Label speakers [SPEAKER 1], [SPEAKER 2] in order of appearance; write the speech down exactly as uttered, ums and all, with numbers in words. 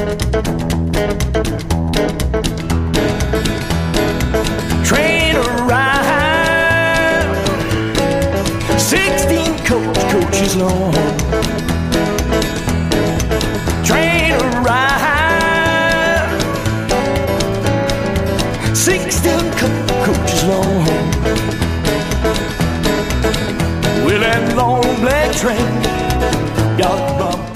[SPEAKER 1] Train arrived, sixteen coach coaches long. Train arrived, sixteen co- coaches long. Well, that long black train got bumped